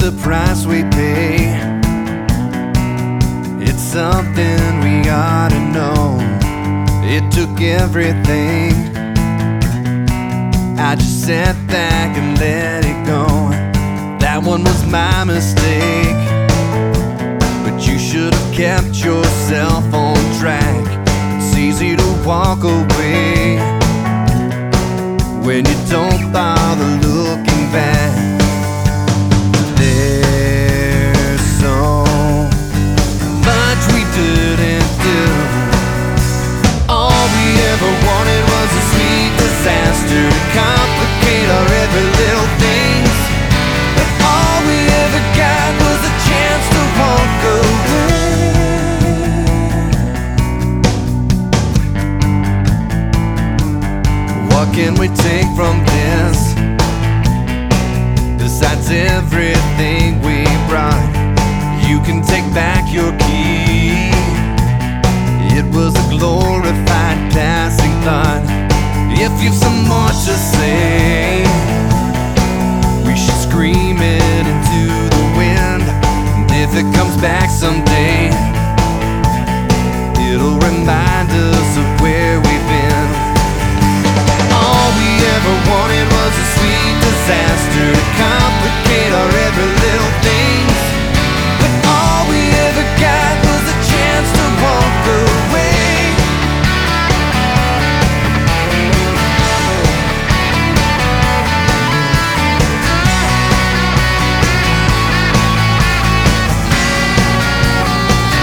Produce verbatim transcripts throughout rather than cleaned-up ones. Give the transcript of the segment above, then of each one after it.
the price we pay. It's something we gotta know. It took everything. I just sat back and let it go. That one was my mistake, but you should have kept yourself on track. It's easy to walk away when you don't bother looking back. There's so much we didn't do. All we ever wanted was a sweet disaster to complicate our every little things. But all we ever got was a chance to walk away. What can we take from this, besides everything we brought? You can take back your key. It was a glorified passing thought. If you've some more to say, we should scream it into the wind. And if it comes back someday, it'll remind us of where we've been. All we ever wanted was a sweet disaster to complicate our every little things. But all we ever got was a chance to walk away.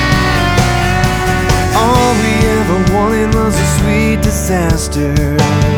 All we ever wanted was a sweet disaster.